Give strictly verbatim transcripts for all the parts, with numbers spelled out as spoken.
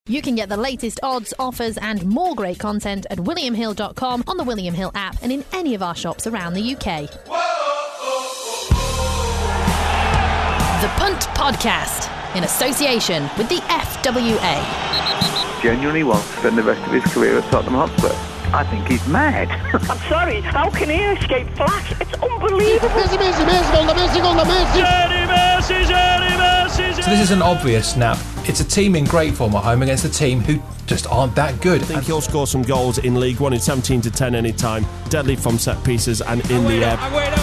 You can get the latest odds, offers and more great content at william hill dot com, on the William Hill app and in any of our shops around the U K. The Punt Podcast, in association with the F W A. Genuinely wants to spend the rest of his career at Tottenham Hotspur. I think he's mad. I'm sorry, how can he escape flash? It's unbelievable. Messi, Messi, Messi, gol da Messi, gol da Messi. Gianni Messi, Gianni Messi. So this is an obvious snap. It's a team in great form at home against a team who just aren't that good. I think he'll score some goals in League One in seventeen to ten any time. Deadly from set pieces and in the air.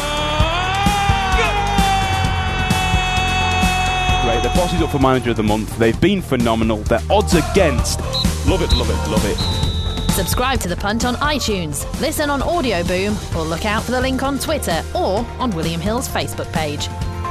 Great, the boss is up for Manager of the Month. They've been phenomenal. Their odds against. Love it, love it, love it. Subscribe to The Punt on iTunes, listen on Audio Boom, or look out for the link on Twitter or on William Hill's Facebook page.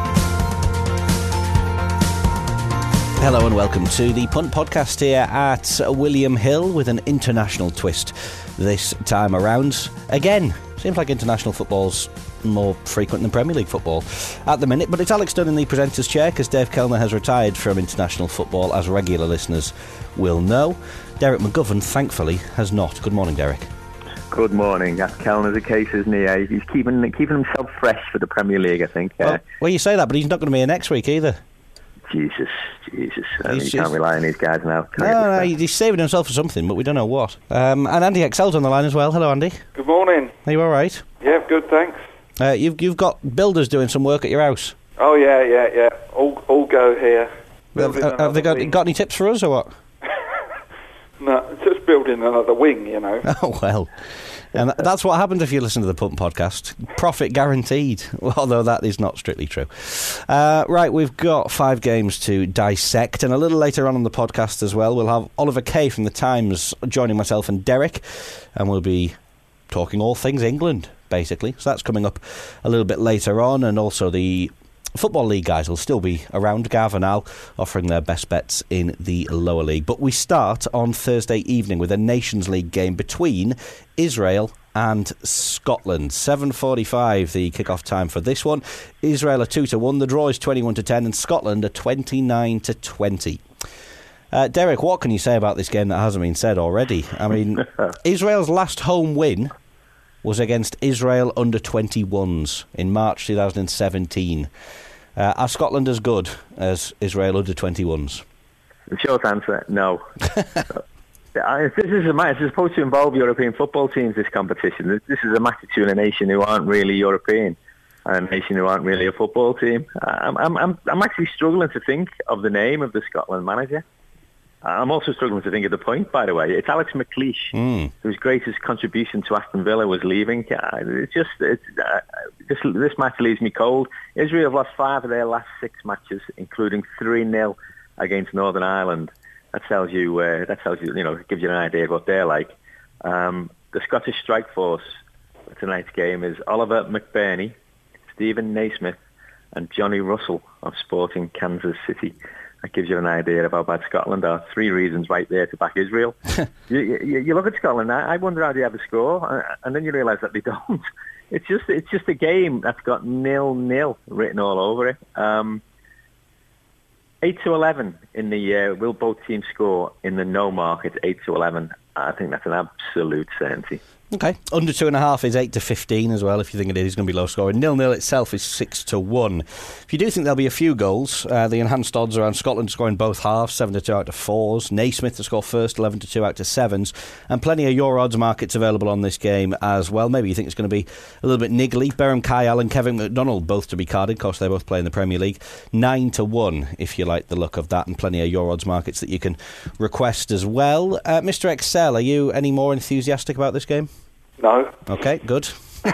Hello and welcome to the Punt Podcast here at William Hill with an international twist this time around. Again, seems like international football's more frequent than Premier League football at the minute, but it's Alex Dunn in the presenter's chair because Dave Kellner has retired from international football, as regular listeners will know. Derek McGovern, thankfully, has not. Good morning, Derek. Good morning. That's Kellner's a case, isn't he? Uh, he's keeping keeping himself fresh for the Premier League, I think. Uh, well, well, you say that, but he's not going to be here next week either. Jesus, Jesus. I mean, He's you can't just- rely on these guys now. No, no, he's saving himself for something, but we don't know what. Um, and Andy Excel's on the line as well. Hello, Andy. Good morning. Are you all right? Yeah, good, thanks. Uh, you've you've got builders doing some work at your house. Oh, yeah, yeah, yeah. All all go here. Have, Building have they got another wing. got any tips for us or what? No, just building another wing, you know. Oh, well. And that's what happens if you listen to the Punt Podcast. Profit guaranteed, although that is not strictly true. Uh, right, we've got five games to dissect, and a little later on in the podcast as well, we'll have Oliver Kay from The Times joining myself and Derek, and we'll be talking all things England, basically. So that's coming up a little bit later on, and also the Football League guys will still be around, Gav and Al, offering their best bets in the lower league. But we start on Thursday evening with a Nations League game between Israel and Scotland. seven forty-five the kick-off time for this one. Israel are two to one, the draw is twenty-one to ten, and Scotland are twenty-nine to twenty. Uh, Derek, what can you say about this game that hasn't been said already? I mean, Israel's last home win was against Israel under twenty-ones in March twenty seventeen. Uh, are Scotland as good as Israel under twenty-ones? The short answer, no. I, this is a match. It's supposed to involve European football teams, this competition. This, this is a match between a nation who aren't really European and a nation who aren't really a football team. I'm, I'm, I'm, I'm actually struggling to think of the name of the Scotland manager. I'm also struggling to think of the point, by the way. It's Alex McLeish, mm. whose greatest contribution to Aston Villa was leaving. Uh, It's just it's, uh, this, this match leaves me cold. Israel have lost five of their last six matches, including three nil against Northern Ireland. That tells you, uh, that tells you, you know, gives you an idea of what they're like. Um, the Scottish Strike Force for tonight's game is Oliver McBurney, Stephen Naismith, and Johnny Russell of Sporting Kansas City. That gives you an idea of how bad Scotland are. Three reasons right there to back Israel. you, you, you look at Scotland, I wonder how they ever score, and then you realise that they don't. It's just it's just a game that's got nil-nil written all over it. Um, eight to eleven in the, uh, will both teams score in the no market, eight to eleven. I think that's an absolute certainty. Okay. Under two and a half is eight to fifteen as well, if you think it is going to be low scoring. Nil-nil itself is six to one. If you do think there'll be a few goals, uh, the enhanced odds around Scotland scoring both halves, seven to two out to fours. Naismith to score first, eleven to two out to sevens. And plenty of your odds markets available on this game as well. Maybe you think it's going to be a little bit niggly. Berham Kyle and Kevin McDonald both to be carded. Of course, they both play in the Premier League. nine to one, if you like the look of that. And plenty of your odds markets that you can request as well. Uh, Mister Excel, are you any more enthusiastic about this game? No. Okay, good.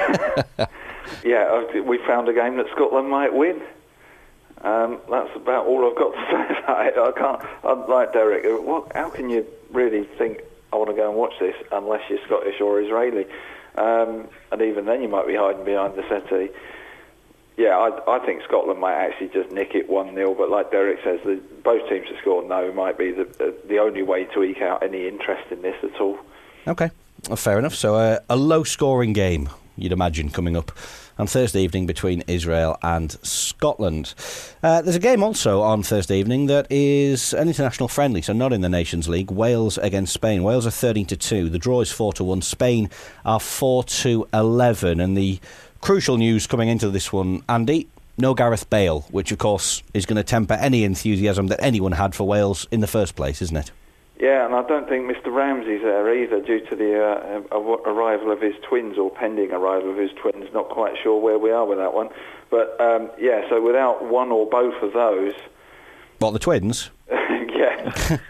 Yeah, we found a game that Scotland might win. Um, that's about all I've got to say about it. I can't, I'm like Derek, what, how can you really think I want to go and watch this unless you're Scottish or Israeli? Um, and even then you might be hiding behind the settee. Yeah, I, I think Scotland might actually just nick it one nil, but like Derek says, the, both teams to score no might be the, the, the only way to eke out any interest in this at all. Okay. Fair enough. So uh, a low-scoring game you'd imagine, coming up on Thursday evening between Israel and Scotland. Uh, there's a game also on Thursday evening that is an international friendly, so not in the Nations League. Wales against Spain. Wales are thirteen to two. The draw is four to one. Spain are four to eleven. And the crucial news coming into this one, Andy, no Gareth Bale, which of course is going to temper any enthusiasm that anyone had for Wales in the first place, isn't it? Yeah, and I don't think Mister Ramsey's there either, due to the uh, arrival of his twins, or pending arrival of his twins. Not quite sure where we are with that one. But, um, yeah, so without one or both of those... What, the twins? yeah,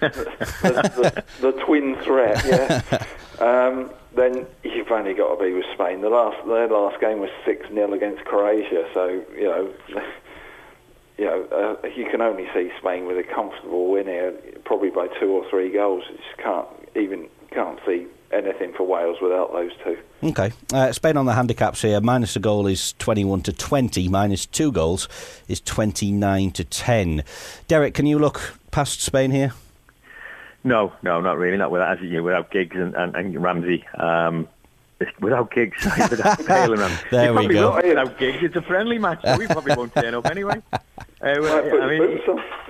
the, the, the twin threat, yeah. Um, then you've only got to be with Spain. The last Their last game was six nil against Croatia, so, you know... You know, uh, you can only see Spain with a comfortable win here, probably by two or three goals. You just can't even can't see anything for Wales without those two. Okay, uh, Spain on the handicaps here. Minus a goal is twenty-one to twenty. Minus two goals is twenty-nine to ten. Derek, can you look past Spain here? No, no, not really. Not without, as you know, without Giggs and, and, and Ramsey. Um, Without Giggs, without Bale and Ramsey. There we go. Not without Giggs, it's a friendly match, so we probably won't turn up anyway. Uh, well, I mean,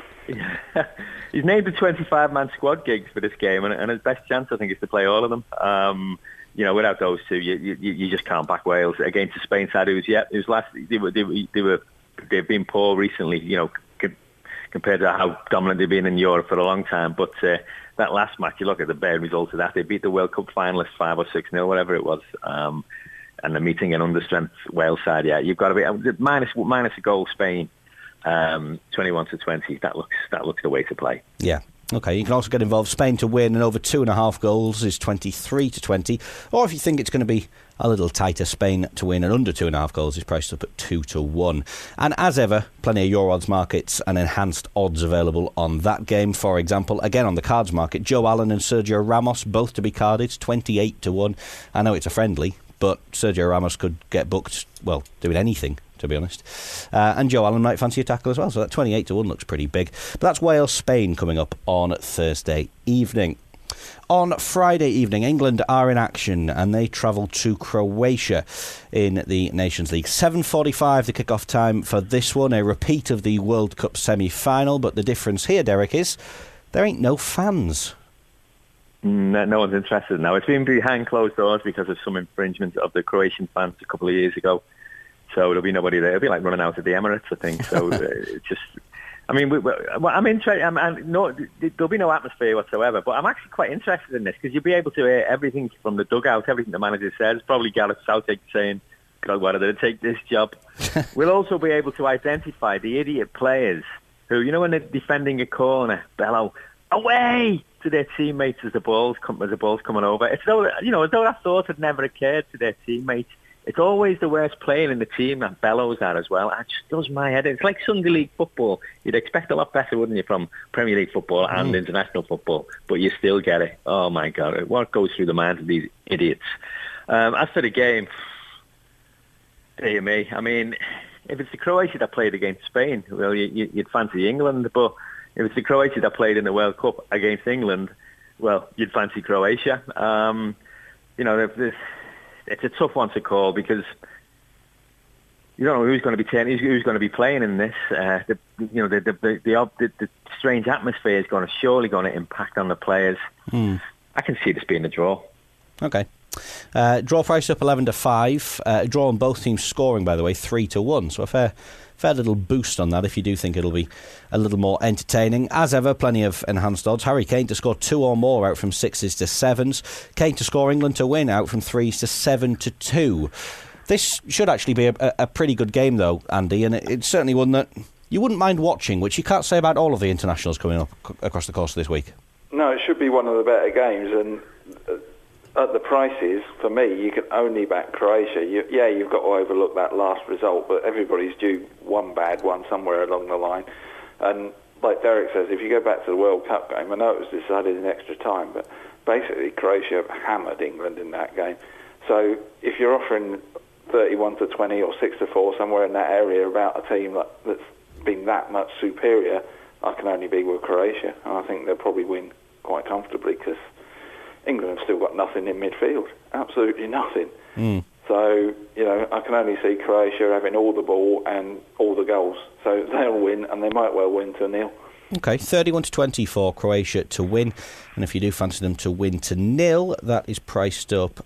he, he's named the twenty-five man squad, Giggs, for this game, and, and his best chance, I think, is to play all of them. Um, you know, without those two, you, you you just can't back Wales against the Spain side. Who was yeah, it was last. They were they were, they were they've been poor recently. You know, c- compared to how dominant they've been in Europe for a long time, but. Uh, That last match, you look at the bare result of that. They beat the World Cup finalists five or six nil, whatever it was, um, and they're meeting an understrength Wales side. Yeah, you've got to be uh, minus minus a goal. Spain, um, twenty-one to twenty. That looks that looks the way to play. Yeah. Okay, you can also get involved. Spain to win and over two and a half goals is twenty-three to twenty. Or if you think it's going to be a little tighter, Spain to win and under two and a half goals is priced up at two to one. And as ever, plenty of your odds markets and enhanced odds available on that game. For example, again on the cards market, Joe Allen and Sergio Ramos both to be carded, twenty-eight to one. I know it's a friendly, but Sergio Ramos could get booked, well, doing anything, to be honest. Uh, and Joe Allen might fancy a tackle as well, so that twenty-eight to one looks pretty big. But that's Wales-Spain coming up on Thursday evening. On Friday evening, England are in action and they travel to Croatia in the Nations League. seven forty-five the kick-off time for this one, a repeat of the World Cup semi-final, but the difference here, Derek, is there ain't no fans. No, no one's interested now. It's been behind closed doors because of some infringement of the Croatian fans a couple of years ago. So there'll be nobody there. It'll be like running out of the Emirates, I think. So uh, it's just, I mean, we, we, I'm interested. I'm, I'm, no, there'll be no atmosphere whatsoever. But I'm actually quite interested in this because you'll be able to hear everything from the dugout, everything the manager says. Probably Gareth Southgate saying, "God, why did I take this job?" We'll also be able to identify the idiot players who, you know, when they're defending a corner, bellow away to their teammates as the ball's come, as the ball's coming over. It's though, you know, as though that thought had never occurred to their teammates. It's always the worst player in the team that bellows at as well. It just does my head in. It's like Sunday League football. You'd expect a lot better, wouldn't you, from Premier League football and mm. international football, but you still get it. Oh, my God. What goes through the minds of these idiots? Um, as for the game, dear me, I mean, if it's the Croatia that played against Spain, well, you, you'd fancy England, but if it's the Croatia that played in the World Cup against England, well, you'd fancy Croatia. Um, you know, the, it's a tough one to call because you don't know who's going to be turning, who's going to be playing in this. Uh, the, you know, the the, the the the strange atmosphere is going to surely going to impact on the players. Mm. I can see this being a draw. Okay. Uh, draw price up eleven to five. Uh, draw on both teams scoring, by the way, three to one. So a fair, fair little boost on that if you do think it'll be a little more entertaining. As ever, plenty of enhanced odds. Harry Kane to score two or more out from sixes to sevens. Kane to score England to win out from threes to seven to two. This should actually be a, a pretty good game, though, Andy, and it, it's certainly one that you wouldn't mind watching, which you can't say about all of the internationals coming up c- across the course of this week. No, it should be one of the better games, and uh, at the prices, for me, you can only back Croatia. You, yeah, you've got to overlook that last result, but everybody's due one bad one somewhere along the line. And like Derek says, if you go back to the World Cup game, I know it was decided in extra time, but basically Croatia hammered England in that game. So if you're offering thirty-one to twenty or six to four, somewhere in that area about a team that, that's been that much superior, I can only be with Croatia. And I think they'll probably win quite comfortably because England have still got nothing in midfield. Absolutely nothing. Mm. So, you know, I can only see Croatia having all the ball and all the goals. So they'll win, and they might well win to nil. Okay, thirty-one to twenty for Croatia to win. And if you do fancy them to win to nil, that is priced up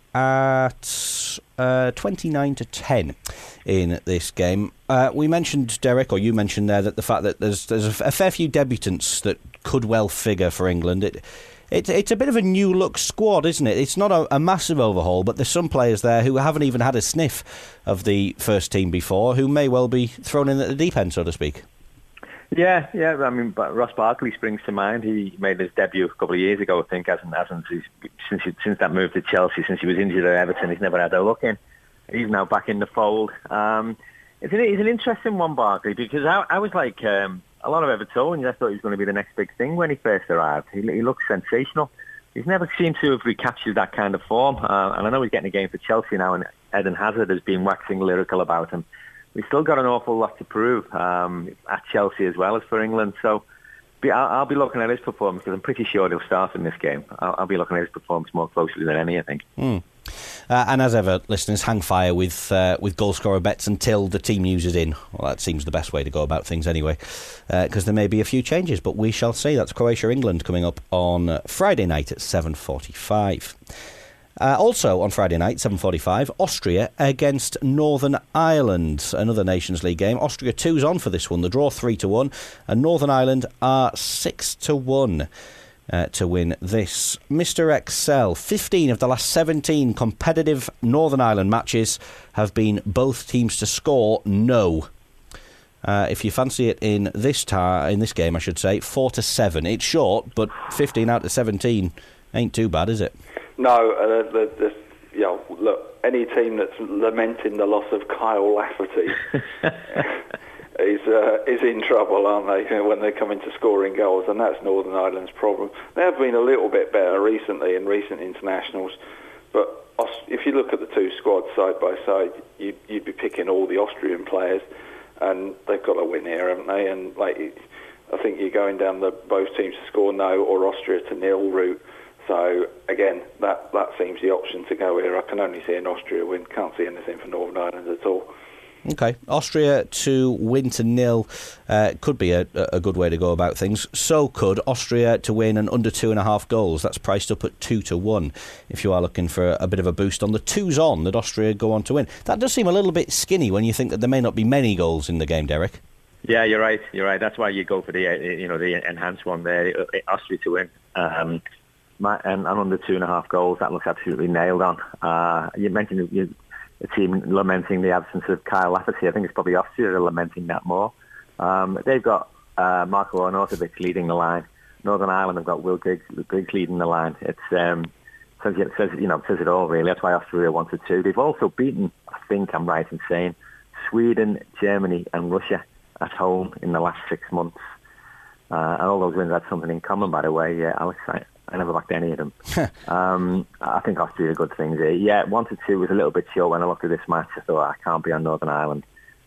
at uh, twenty-nine to ten in this game. Uh, we mentioned, Derek, or you mentioned there, that the fact that there's there's a, a fair few debutants that could well figure for England. It, it It's a bit of a new-look squad, isn't it? It's not a, a massive overhaul, but there's some players there who haven't even had a sniff of the first team before, who may well be thrown in at the deep end, so to speak. Yeah, yeah. I mean, Ross Barkley springs to mind. He made his debut a couple of years ago, I think, hasn't, hasn't he's, since he, since that move to Chelsea, since he was injured at Everton, he's never had a look in. He's now back in the fold. Um, it's, an, it's an interesting one, Barkley, because I, I was like um, a lot of Evertonians. I thought he was going to be the next big thing when he first arrived. He, he looks sensational. He's never seemed to have recaptured that kind of form, uh, and I know he's getting a game for Chelsea now, and Eden Hazard has been waxing lyrical about him. We've still got an awful lot to prove um, at Chelsea as well as for England. So be, I'll, I'll be looking at his performance because I'm pretty sure he'll start in this game. I'll, I'll be looking at his performance more closely than any, I think. Mm. Uh, and as ever, listeners, hang fire with uh, with goal scorer bets until the team news is in. Well, that seems the best way to go about things anyway, because uh, there may be a few changes, but we shall see. That's Croatia-England coming up on Friday night at seven forty-five. Uh, also on Friday night, seven forty-five, Austria against Northern Ireland, another Nations League game. Austria two's on for this one, the draw three to one, and Northern Ireland are six to one uh, to win this. Mister Excel, fifteen of the last seventeen competitive Northern Ireland matches have been both teams to score no. Uh, if you fancy it in this tar- in this game, I should say, four to seven. It's short, but fifteen out of seventeen ain't too bad, is it? No, uh, the, the, you know, look, any team that's lamenting the loss of Kyle Lafferty is uh, is in trouble, aren't they, you know, when they come into scoring goals, and that's Northern Ireland's problem. They have been a little bit better recently in recent internationals, but if you look at the two squads side by side, you, you'd be picking all the Austrian players, and they've got to win here, haven't they? And like, I think you're going down the both teams to score no or Austria to nil route. So, again, that, that seems the option to go here. I can only see an Austria win. Can't see anything for Northern Ireland at all. OK. Austria to win to nil uh, could be a, a good way to go about things. So could Austria to win and under two and a half goals. That's priced up at two to one if you are looking for a bit of a boost on the twos on that Austria go on to win. That does seem a little bit skinny when you think that there may not be many goals in the game, Derek. Yeah, you're right. You're right. That's why you go for the uh, you know the enhanced one there, Austria to win. Um, My, and, and under two and a half goals, that looks absolutely nailed on. Uh, you mentioned you, a team lamenting the absence of Kyle Lafferty. I think it's probably Austria that are lamenting that more. Um, they've got uh, Marko Arnautovic leading the line. Northern Ireland have got Will Griggs, Griggs leading the line. It's um, says, it says you know says it all really. That's why Austria wanted to. They've also beaten, I think I'm right in saying, Sweden, Germany, and Russia at home in the last six months. Uh, and all those wins had something in common, by the way. Yeah, Alex. I, I never backed any of them. um, I think Austria are good things here. Yeah, one to two was a little bit chill when I looked at this match. I thought, I can't be on Northern Ireland.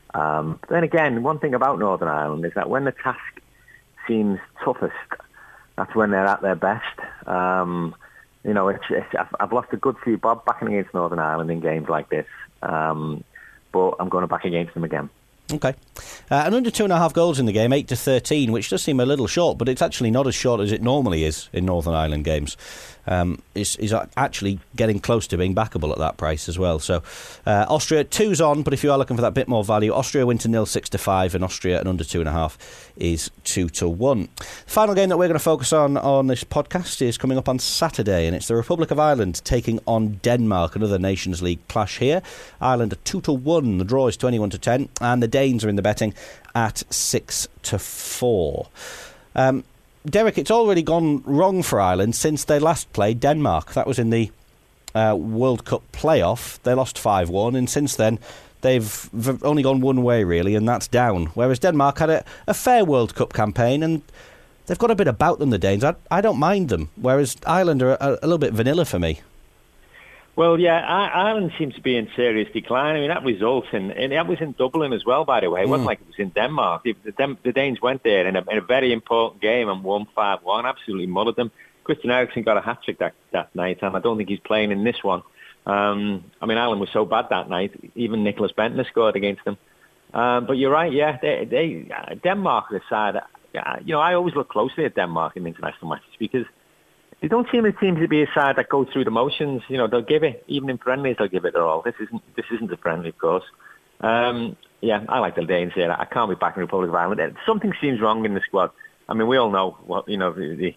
Um, but then again, one thing about Northern Ireland is that when the task seems toughest, that's when they're at their best. Um, you know, it's, it's, I've, I've lost a good few bob backing against Northern Ireland in games like this. Um, but I'm going to back against them again. OK. Uh, and under two and a half goals in the game, eight to thirteen, which does seem a little short, but it's actually not as short as it normally is in Northern Ireland games. Um, is is actually getting close to being backable at that price as well. So uh, Austria two's on, but if you are looking for that bit more value, Austria win to nil six to five, and Austria and under two and a half is two to one. The final game that we're going to focus on on this podcast is coming up on Saturday, and it's the Republic of Ireland taking on Denmark, another Nations League clash here. Ireland are two to one, the draw is twenty one to ten, and the Danes are in the betting at six to four. Um, Derek, it's already gone wrong for Ireland since they last played Denmark. That was in the uh, World Cup playoff. They lost five one, and since then they've only gone one way, really, and that's down. Whereas Denmark had a, a fair World Cup campaign, and they've got a bit about them, the Danes. I, I don't mind them, whereas Ireland are a, a little bit vanilla for me. Well, yeah, Ireland seems to be in serious decline. I mean, that result in, and that was in Dublin as well, by the way. It wasn't mm. like it was in Denmark. The, the, the Danes went there in a, in a very important game and won five one, absolutely mullered them. Christian Eriksen got a hat-trick that, that night, and I don't think he's playing in this one. Um, I mean, Ireland was so bad that night. Even Nicholas Bentner scored against them. Um, but you're right, yeah. They, they uh, Denmark are the side. Uh, you know, I always look closely at Denmark in international matches because they don't seem, seem to be a side that goes through the motions. You know, they'll give it, even in friendlies, they'll give it their all. This isn't this isn't a friendly, of course. Um, yeah, I like the Danes here. I can't be backing the Republic of Ireland. Something seems wrong in the squad. I mean, we all know what you know the. the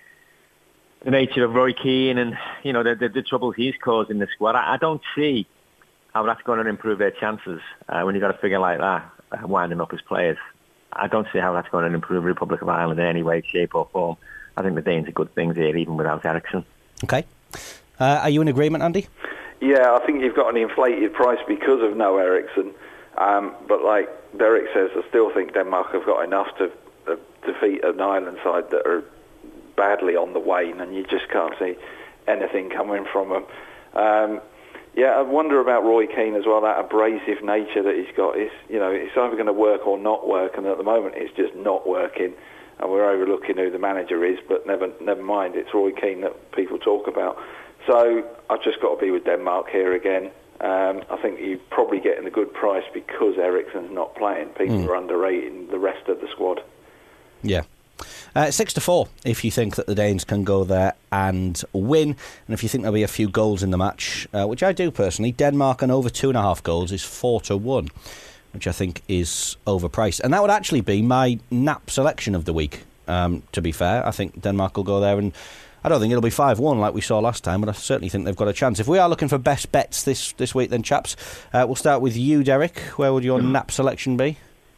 The nature of Roy Keane and, you know, the, the, the trouble he's caused in the squad. I, I don't see how that's going to improve their chances uh, when you've got a figure like that uh, winding up his players. I don't see how that's going to improve the Republic of Ireland in any way, shape or form. I think the Danes are good things here, even without Eriksson. Okay. Uh, are you in agreement, Andy? Yeah, I think you've got an inflated price because of no Eriksson. Um, but like Derek says, I still think Denmark have got enough to uh, defeat an Ireland side that are badly on the wane, and you just can't see anything coming from them. Um, yeah, I wonder about Roy Keane as well. That abrasive nature that he's got is, you know, it's either going to work or not work, and at the moment it's just not working. And we're overlooking who the manager is, but never, never mind. It's Roy Keane that people talk about. So I've just got to be with Denmark here again. Um, I think you're probably getting a good price because Eriksson's not playing. People mm. are underrating the rest of the squad. Yeah. Uh, six to four if you think that the Danes can go there and win, and if you think there'll be a few goals in the match, uh, which I do personally. Denmark and over two and a half goals is four to one, which I think is overpriced, and that would actually be my nap selection of the week. Um, to be fair, I think Denmark will go there, and I don't think it'll be five one like we saw last time, but I certainly think they've got a chance. If we are looking for best bets this this week, then chaps, uh, we'll start with you, Derek. Where would your nap selection be?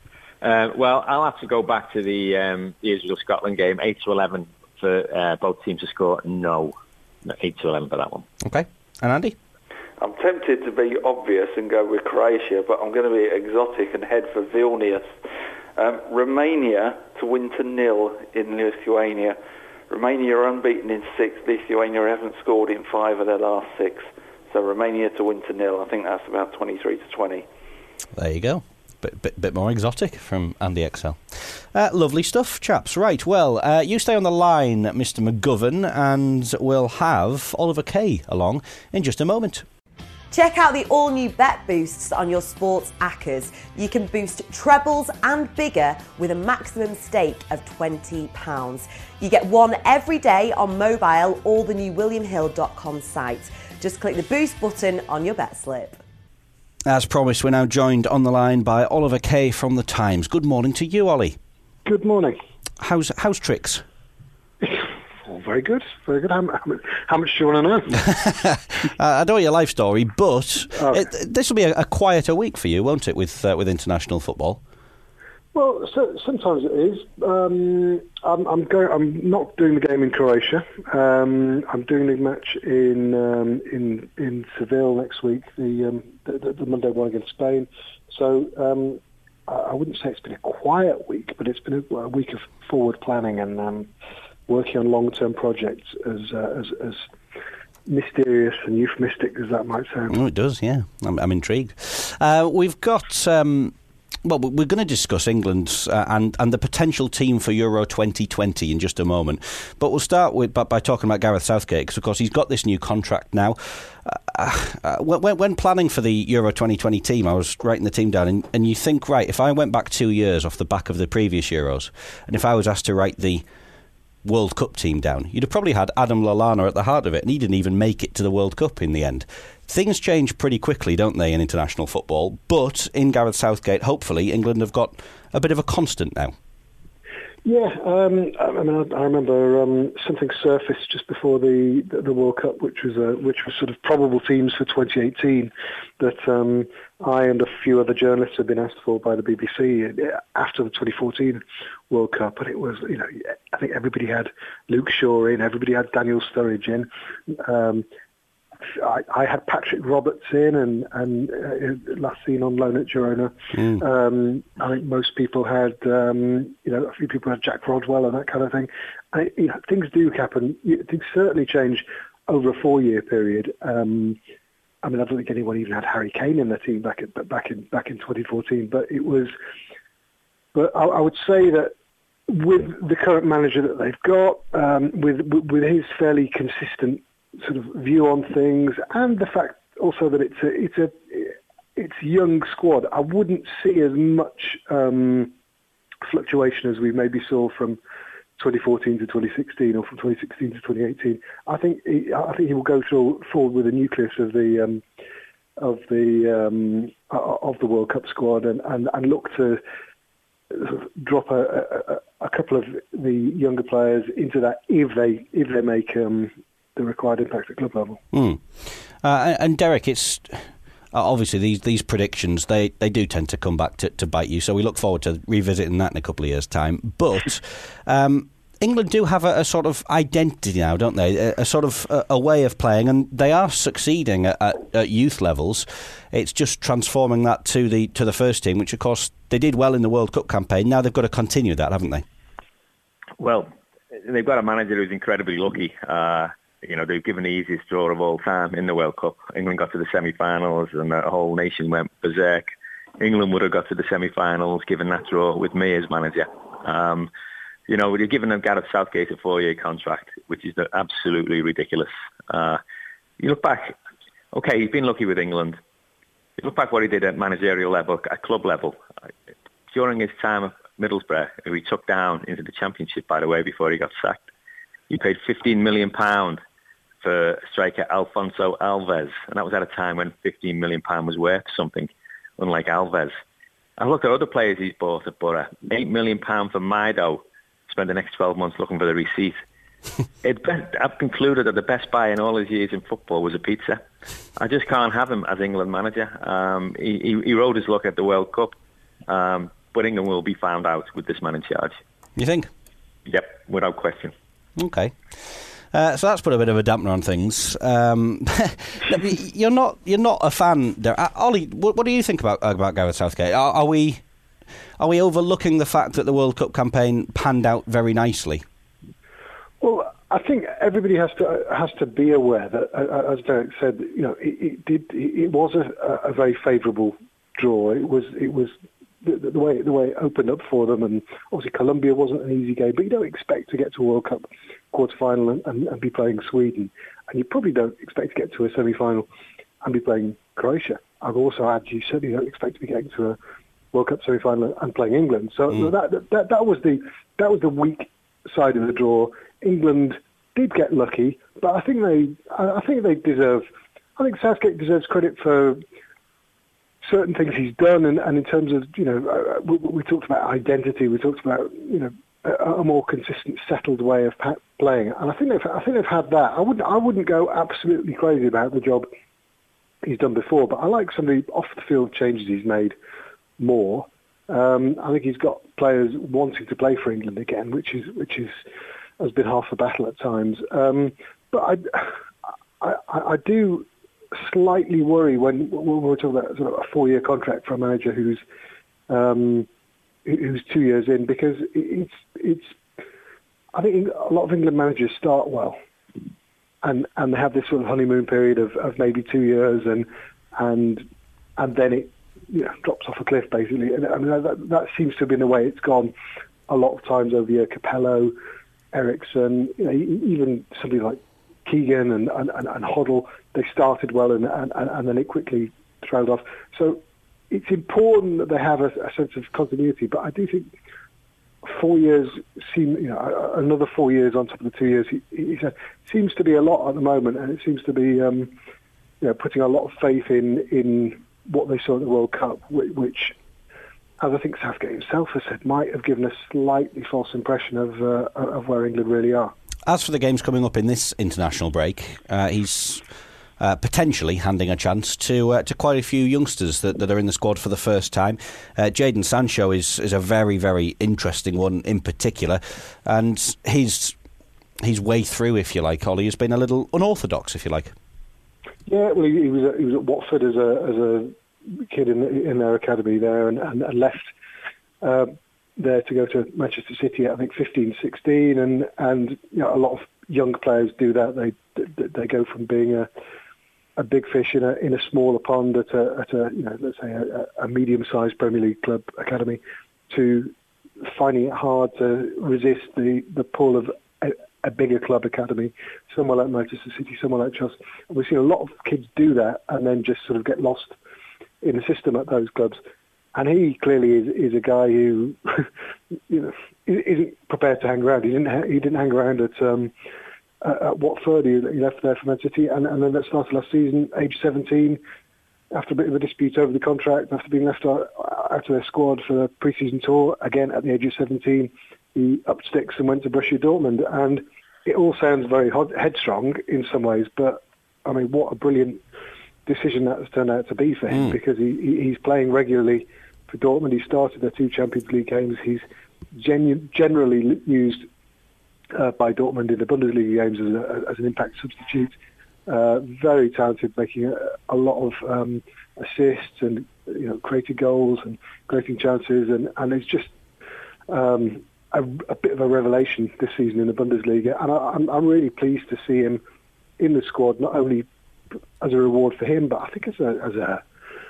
Uh, well, I'll have to go back to the, um, the Israel-Scotland game, eight to eleven for uh, both teams to score. No, eight to eleven for that one. Okay. And Andy? I'm tempted to be obvious and go with Croatia, but I'm going to be exotic and head for Vilnius. Um, Romania to win to nil in Lithuania. Romania are unbeaten in six. Lithuania haven't scored in five of their last six. So Romania to win to nil. I think that's about twenty-three to twenty. There you go. Bit, bit, bit more exotic from Andy X L. Uh, lovely stuff, chaps. Right, well, uh, you stay on the line, Mister McGovern, and we'll have Oliver Kay along in just a moment. Check out the all-new Bet Boosts on your sports accas. You can boost trebles and bigger with a maximum stake of twenty pounds. You get one every day on mobile or the new william hill dot com site. Just click the boost button on your bet slip. As promised, we're now joined on the line by Oliver Kay from The Times. Good morning to you, Ollie. Good morning. How's how's tricks? Oh, very good, very good. How, how, how much do you want to know? uh, I know your life story, but oh. it, this will be a, a quieter week for you, won't it, with uh, with international football? Well, so, sometimes it is. Um, I'm, I'm going. I'm not doing the game in Croatia. Um, I'm doing the match in um, in in Seville next week. The, um, the, the the Monday one against Spain. So um, I, I wouldn't say it's been a quiet week, but it's been a, a week of forward planning and um, working on long-term projects. As uh, as as mysterious and euphemistic as that might sound. Oh, it does. Yeah, I'm, I'm intrigued. Uh, we've got. Um Well, we're going to discuss England uh, and and the potential team for Euro twenty twenty in just a moment. But we'll start with by, by talking about Gareth Southgate, because of course he's got this new contract now. Uh, uh, when, when planning for the Euro twenty twenty team, I was writing the team down, and, and you think, right, if I went back two years off the back of the previous Euros, and if I was asked to write the World Cup team down, you'd have probably had Adam Lallana at the heart of it, and he didn't even make it to the World Cup in the end. Things change pretty quickly, don't they, in international football? But in Gareth Southgate, hopefully, England have got a bit of a constant now. Yeah, um, I mean, I, I remember um, something surfaced just before the, the, the World Cup, which was a, which was sort of probable teams for twenty eighteen that um, I and a few other journalists had been asked for by the B B C after the twenty fourteen World Cup, and it was, you know, I think everybody had Luke Shaw in, everybody had Daniel Sturridge in. Um, I, I had Patrick Roberts in, and, and uh, last seen on loan at Girona. Mm. Um, I think most people had, um, you know, a few people had Jack Rodwell and that kind of thing. I, you know, things do happen. Things certainly change over a four-year period. Um, I mean, I don't think anyone even had Harry Kane in their team back in back in back in twenty fourteen. But it was. But I, I would say that with the current manager that they've got, um, with with his fairly consistent sort of view on things, and the fact also that it's a it's a it's a young squad. I wouldn't see as much um, fluctuation as we maybe saw from twenty fourteen to twenty sixteen, or from twenty sixteen to twenty eighteen. I think he, I think he will go through, forward with a nucleus of the um, of the um, of the World Cup squad, and, and, and look to drop a, a, a couple of the younger players into that if they if they make um, the required impact at club level. Mm. Uh, and Derek, it's obviously these these predictions they, they do tend to come back to, to bite you. So we look forward to revisiting that in a couple of years' time. But um, England do have a, a sort of identity now, don't they? A, a sort of a, a way of playing, and they are succeeding at, at, at youth levels. It's just transforming that to the to the first team, which of course they did well in the World Cup campaign. Now they've got to continue that, haven't they? Well, they've got a manager who's incredibly lucky. Uh, you know, they've given the easiest draw of all time in the World Cup. England got to the semi-finals and the whole nation went berserk. England would have got to the semi-finals given that draw with me as manager. Um, you know, you're giving Gareth Southgate a four-year contract, which is absolutely ridiculous. Uh, you look back, okay, he's been lucky with England. You look back what he did at managerial level, at club level. During his time at Middlesbrough, who he took down into the Championship, by the way, before he got sacked, he paid fifteen million pounds for striker Alfonso Alves, and that was at a time when fifteen million pounds was worth something, unlike Alves. I've looked at other players he's bought at Borough. eight million pounds for Maido, spent the next twelve months looking for the receipt. It, I've concluded that the best buy in all his years in football was a pizza. I just can't have him as England manager. Um, he, he, he rode his luck at the World Cup, um, but England will be found out with this man in charge. You think? Yep, without question. Okay. Uh, so that's put a bit of a dampener on things. Um, you're not you're not a fan there, uh, Ollie. What, what do you think about about Gareth Southgate? Are, are we are we overlooking the fact that the World Cup campaign panned out very nicely? Well, I think everybody has to has to be aware that, uh, as Derek said, you know, it, it did it was a, a very favourable draw. It was it was the, the way the way it opened up for them, and obviously Colombia wasn't an easy game, but you don't expect to get to a World Cup quarter final and, and, and be playing Sweden, and you probably don't expect to get to a semi final and be playing Croatia. I'd also add you certainly don't expect to be getting to a World Cup semi final and playing England. So mm. that, that that was the that was the weak side of the draw. England did get lucky, but I think they, I think they deserve. I think Southgate deserves credit for certain things he's done, and, and in terms of you know, uh, we, we talked about identity, we talked about you know a, a more consistent, settled way of pa- playing, and I think they've, I think they've had that. I wouldn't, I wouldn't go absolutely crazy about the job he's done before, but I like some of the off the field changes he's made more. Um, I think he's got players wanting to play for England again, which is which is. has been half the battle at times. Um, but I, I, I do slightly worry when, when we're talking about sort of a four-year contract for a manager who's um, who's two years in, because it's it's. I think a lot of England managers start well, and and they have this sort of honeymoon period of, of maybe two years, and and and then it you know, drops off a cliff basically. And I mean that, that seems to have been the way it's gone a lot of times over the year. Capello, Ericsson, you know, even somebody like Keegan and, and, and Hoddle, they started well and, and, and then it quickly trailed off. So it's important that they have a, a sense of continuity, but I do think four years seem, you know, another four years on top of the two years, he, he said, seems to be a lot at the moment, and it seems to be, um, you know, putting a lot of faith in, in what they saw at the World Cup, which, as I think Southgate himself has said, might have given a slightly false impression of uh, of where England really are. As for the games coming up in this international break, uh, he's uh, potentially handing a chance to uh, to quite a few youngsters that, that are in the squad for the first time. Uh, Jadon Sancho is, is a very, very interesting one in particular, and his his way through, if you like, Ollie, has been a little unorthodox, if you like. Yeah, well, he, he was at, he was at Watford as a as a kid in in their academy there, and, and, and left uh, there to go to Manchester City at I think fifteen, sixteen, and and you know, a lot of young players do that. They they go from being a a big fish in a in a smaller pond at a at a you know let's say a, a medium-sized Premier League club academy to finding it hard to resist the, the pull of a bigger club academy, somewhere like Manchester City, somewhere like Chelsea. And we've seen a lot of kids do that and then just sort of get lost in the system at those clubs. And he clearly is, is a guy who, you know, isn't prepared to hang around. He didn't. Ha- he didn't hang around at um, at Watford. He, he left there for Man City, and, and then that started last season, age seventeen, after a bit of a dispute over the contract, after being left out, out of their squad for the pre-season tour. Again, at the age of seventeen, he upped sticks and went to Borussia Dortmund. And it all sounds very headstrong in some ways, but I mean, what a brilliant decision that has turned out to be for him, mm. because he, he, he's playing regularly for Dortmund. He started their two Champions League games. He's genu- generally used uh, by Dortmund in the Bundesliga games as, a, as an impact substitute. Uh, very talented, making a, a lot of um, assists and, you know, creating goals and creating chances, and, and it's just um, a, a bit of a revelation this season in the Bundesliga. And I, I'm, I'm really pleased to see him in the squad, not only as a reward for him, but I think as a, as a,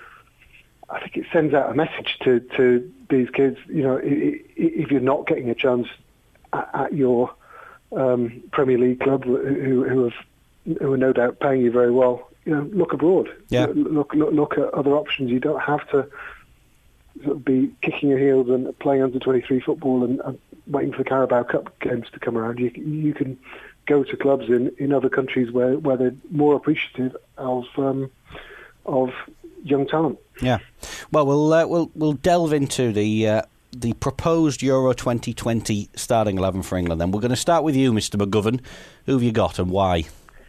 I think it sends out a message to, to these kids. You know, if you're not getting a chance at, at your um, Premier League club, who, who have, who are no doubt paying you very well, you know, look abroad. Yeah. Look, look, look at other options. You don't have to sort of be kicking your heels and playing under twenty-three football and, and waiting for the Carabao Cup games to come around. You, you can go to clubs in, in other countries where, where they're more appreciative of um, of young talent. Yeah, well, we'll uh, we'll we'll delve into the uh, the proposed Euro twenty twenty starting eleven for England. Then we're going to start with you, Mister McGovern. Who have you got and why?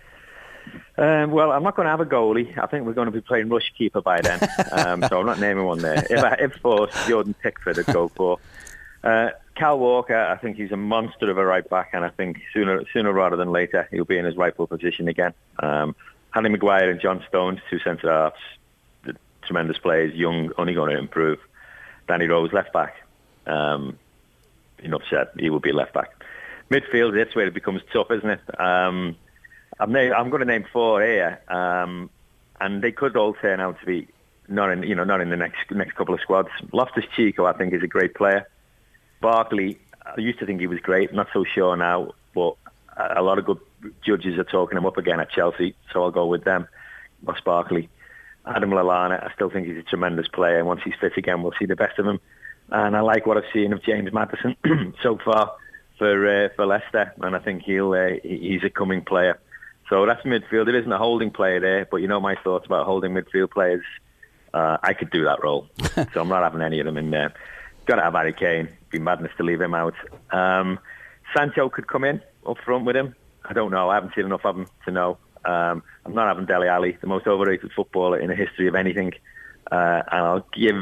Um, well, I'm not going to have a goalie. I think we're going to be playing rush keeper by then, um, so I'm not naming one there. If, I, if forced, Jordan Pickford I'd go for. Uh, Kyle Walker, I think he's a monster of a right back, and I think sooner sooner rather than later he'll be in his rightful position again. Um, Harry Maguire and John Stones, two centre halves, tremendous players, young, only going to improve. Danny Rose, left back. Um, enough said, he will be left back. Midfield, that's where it becomes tough, isn't it? Um, I'm, na- I'm going to name four here, um, and they could all turn out to be not in, you know, not in the next next couple of squads. Loftus-Cheek, I think, is a great player. Barkley, I used to think he was great. Not so sure now, but a lot of good judges are talking him up again at Chelsea, so I'll go with them. Ross Barkley. Adam Lallana, I still think he's a tremendous player, and once he's fit again, we'll see the best of him. And I like what I've seen of James Maddison so far for uh, for Leicester, and I think he'll uh, he's a coming player. So that's midfield. There isn't a holding player there, but you know my thoughts about holding midfield players. Uh, I could do that role, so I'm not having any of them in there. Got to have Harry Kane. Be madness to leave him out. Um, Sancho could come in up front with him. I don't know. I haven't seen enough of him to know. Um, I'm not having Dele Alli, the most overrated footballer in the history of anything. Uh, and I'll give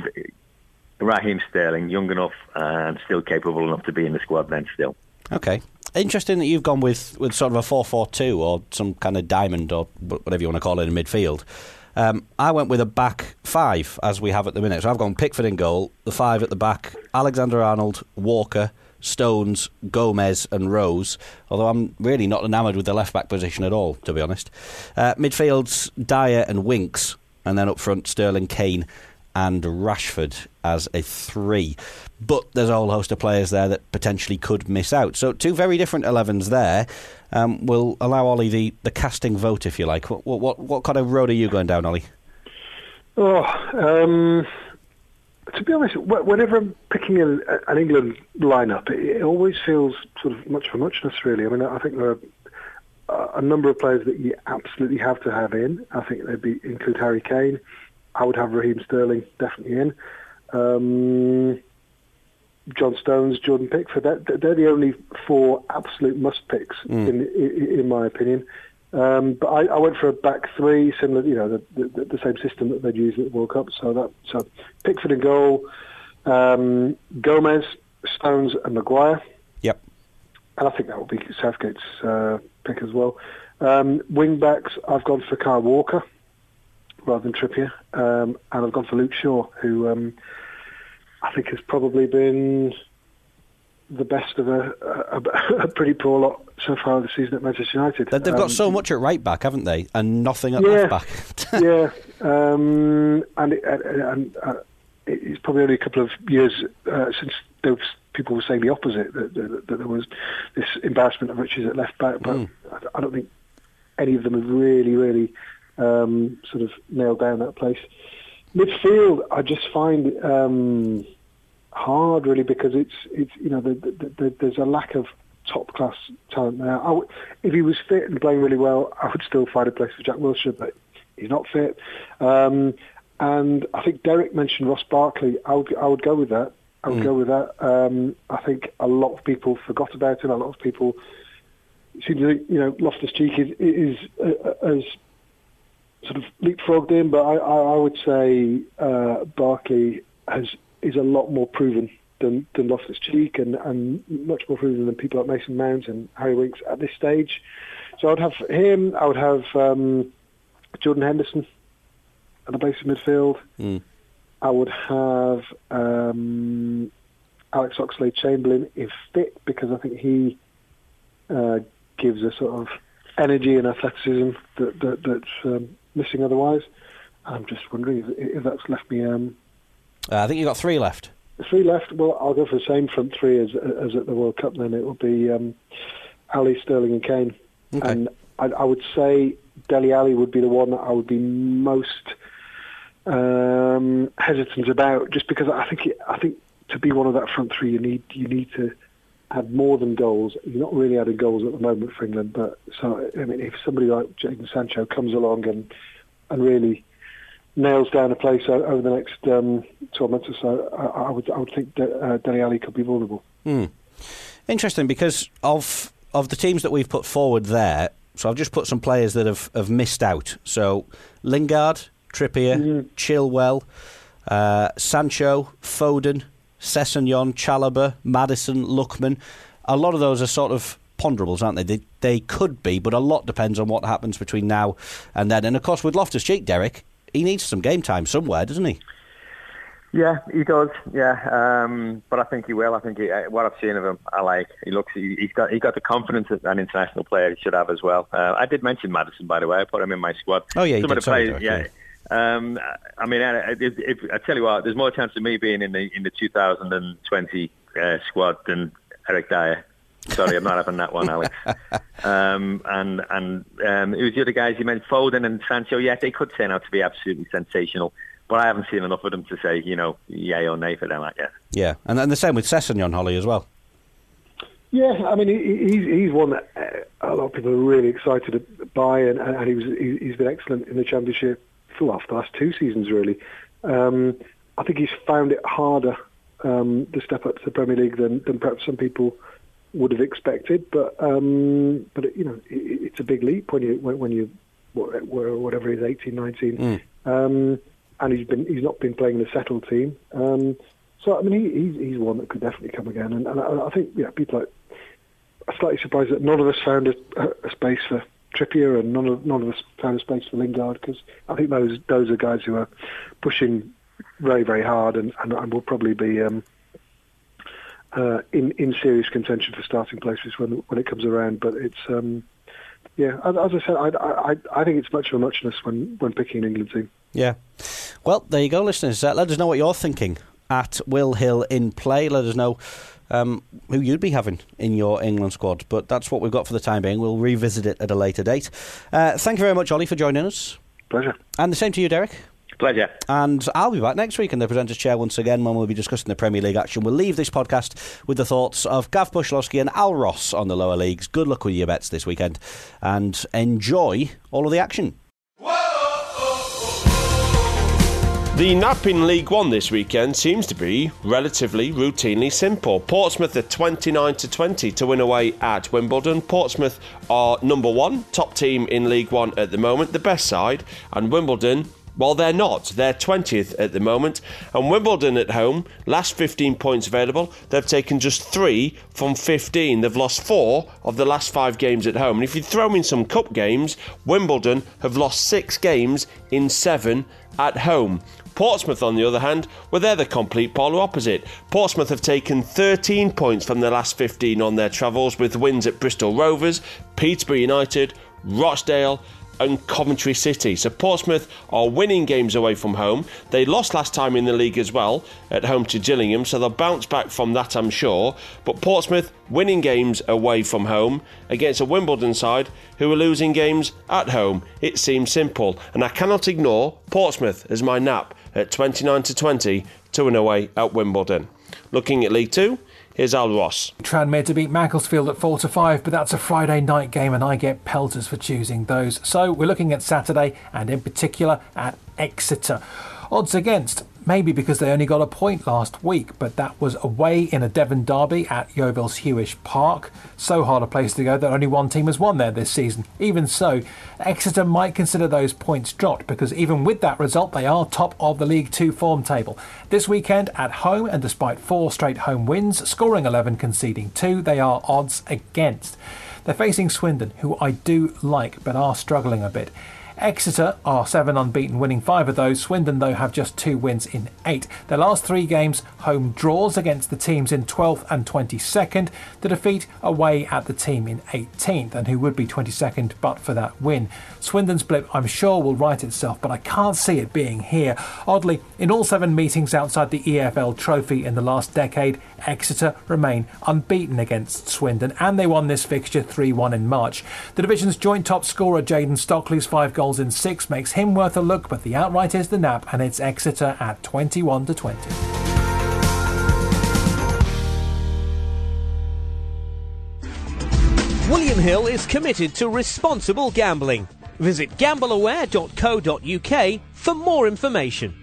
Raheem Sterling, young enough and still capable enough to be in the squad then still. Okay. Interesting that you've gone with, with sort of a four four two or some kind of diamond or whatever you want to call it in midfield. Um, I went with a back five, as we have at the minute. So I've gone Pickford in goal, the five at the back, Alexander-Arnold, Walker, Stones, Gomez and Rose, although I'm really not enamoured with the left-back position at all, to be honest. Uh, midfield's Dyer and Winks, and then up front Sterling, Kane and Rashford as a three. But there's a whole host of players there that potentially could miss out. So two very different elevens there. Um, we'll allow Ollie the, the casting vote, if you like. What, what what kind of road are you going down, Ollie? Oh, um, to be honest, whenever I'm picking an, an England lineup, it, it always feels sort of much for muchness, really. I mean, I think there are a number of players that you absolutely have to have in. I think they'd be include Harry Kane. I would have Raheem Sterling definitely in. Um, John Stones, Jordan Pickford. They're, they're the only four absolute must picks mm. in, in in my opinion. Um, but I, I went for a back three, similar, you know, the, the, the same system that they'd used at the World Cup. So that so Pickford in goal, um, Gomez, Stones, and Maguire. Yep. And I think that will be Southgate's uh, pick as well. Um, wing backs, I've gone for Kyle Walker rather than Trippier, um, and I've gone for Luke Shaw, who um, I think has probably been the best of a, a, a pretty poor lot so far this season at Manchester United. They've got um, so much at right back, haven't they? And nothing at yeah, left back. yeah, um, and, it, and uh, it's probably only a couple of years uh, since they've people were saying the opposite, that, that, that there was this embarrassment of riches at left back, but mm. I, I don't think any of them have really, really um, sort of nailed down that place. Midfield, I just find um, hard really because it's it's you know the, the, the, there's a lack of top class talent there. I w- if he was fit and playing really well, I would still find a place for Jack Wilshere, but he's not fit. Um, and I think Derek mentioned Ross Barkley. I would I would go with that. I would mm. go with that. Um, I think a lot of people forgot about him. A lot of people seem to think, you know, Loftus-Cheek is, is uh, as sort of leapfrogged in, but I, I, I would say uh, Barkley has is a lot more proven than, than Loftus-Cheek and, and much more proven than people like Mason Mount and Harry Winks at this stage. So I'd have him. I would have um, Jordan Henderson at the base of midfield. Mm. I would have um, Alex Oxlade-Chamberlain if fit, because I think he uh, gives a sort of energy and athleticism that, that that's um, missing otherwise. I'm just wondering if, if that's left me... Um, uh, I think you've got three left. Three left? Well, I'll go for the same front three as as at the World Cup then. It will be um, Ali, Sterling and Kane. Okay. And I, I would say Dele Alli would be the one that I would be most... Um, hesitant about, just because I think it, I think to be one of that front three, you need you need to add more than goals. You're not really adding goals at the moment for England, but so I mean, if somebody like Jadon Sancho comes along and and really nails down a place over the next um, twelve months or so, I, I would I would think that uh, Dele Alli could be vulnerable. Hmm. Interesting, because of of the teams that we've put forward there. So I've just put some players that have, have missed out. So Lingard, Trippier, mm. Chilwell, uh, Sancho, Foden, Sessegnon, Chalobah, Maddison, Lookman. A lot of those are sort of ponderables, aren't they? They, they could be, but a lot depends on what happens between now and then. And of course, with Loftus-Cheek, Derek, he needs some game time somewhere, doesn't he? Yeah, he does. Yeah, um, but I think he will. I think he, uh, what I've seen of him, I like. He looks. He, he's got. He got the confidence that an international player he should have as well. Uh, I did mention Maddison, by the way. I put him in my squad. Oh yeah, some you of did. the players. Sorry, yeah. Um, I mean, if, if, I tell you what, there's more chance of me being in the in the two thousand twenty uh, squad than Eric Dyer. Sorry, I'm not having that one, Alex. Um, and and um, it was the other guys you mentioned, Foden and Sancho. Yeah, they could turn out to be absolutely sensational, but I haven't seen enough of them to say, you know, yay or nay for them yet. Yeah, and and the same with Sessegnon, Holly, as well. Yeah, I mean, he, he's he's one that uh, a lot of people are really excited by, and, and he was he, he's been excellent in the Championship. Well, after the last two seasons, really. Um, I think he's found it harder um, to step up to the Premier League than, than perhaps some people would have expected. But um, but it, you know, it, it's a big leap when you when, when you whatever it is, eighteen, nineteen, mm. um, and he's been he's not been playing in a settled team. Um, so I mean, he, he's he's one that could definitely come again. And, and I, I think yeah, people are, are slightly surprised that none of us found a, a space for Trippier, and none of none of us found a space for Lingard, because I think those those are guys who are pushing very very hard and, and, and will probably be um, uh, in in serious contention for starting places when when it comes around. But it's um, yeah, as, as I said, I, I I think it's much of a muchness when when picking an England team. Yeah, well, there you go, listeners. Uh, let us know what you're thinking at Will Hill in Play. Let us know Um, who you'd be having in your England squad. But that's what we've got for the time being. We'll revisit it at a later date. Uh, thank you very much, Ollie, for joining us. Pleasure. And the same to you, Derek. Pleasure. And I'll be back next week in the Presenters Chair once again when we'll be discussing the Premier League action. We'll leave this podcast with the thoughts of Gav Pushilowski and Al Ross on the lower leagues. Good luck with your bets this weekend and enjoy all of the action. The nap in League One this weekend seems to be relatively routinely simple. Portsmouth are twenty-nine to twenty to win away at Wimbledon. Portsmouth are number one, top team in League One at the moment, the best side, and Wimbledon, well, they're not. They're twentieth at the moment. And Wimbledon at home, last fifteen points available, they've taken just three from fifteen. They've lost four of the last five games at home. And if you throw in some cup games, Wimbledon have lost six games in seven at home. Portsmouth, on the other hand, well, they're the complete polar opposite. Portsmouth have taken thirteen points from their last fifteen on their travels, with wins at Bristol Rovers, Peterborough United, Rochdale and Coventry City. So Portsmouth are winning games away from home. They lost last time in the league as well, at home to Gillingham, so they'll bounce back from that, I'm sure. But Portsmouth winning games away from home against a Wimbledon side who are losing games at home. It seems simple, and I cannot ignore Portsmouth as my nap at twenty-nine to twenty to win away at Wimbledon. Looking at League Two, here's Al Ross. Tranmere to beat Macclesfield at four to five, but that's a Friday night game and I get pelters for choosing those. So we're looking at Saturday, and in particular at Exeter. Odds against, maybe because they only got a point last week, but that was away in a Devon derby at Yeovil's Hewish Park. So hard a place to go that only one team has won there this season. Even so, Exeter might consider those points dropped, because even with that result they are top of the League Two form table. This weekend at home, and despite four straight home wins, scoring eleven, conceding two, they are odds against. They're facing Swindon, who I do like but are struggling a bit. Exeter are seven unbeaten, winning five of those. Swindon, though, have just two wins in eight. Their last three games, home draws against the teams in twelfth and twenty-second. The defeat away at the team in eighteenth, and who would be twenty-second but for that win. Swindon's blip, I'm sure, will right itself, but I can't see it being here. Oddly, in all seven meetings outside the E F L Trophy in the last decade, Exeter remain unbeaten against Swindon, and they won this fixture three one in March. The division's joint top scorer, Jayden Stockley's five goals in six makes him worth a look, but the outright is the nap, and it's Exeter at twenty-one to twenty. William Hill is committed to responsible gambling. Visit gamble aware dot co dot uk for more information.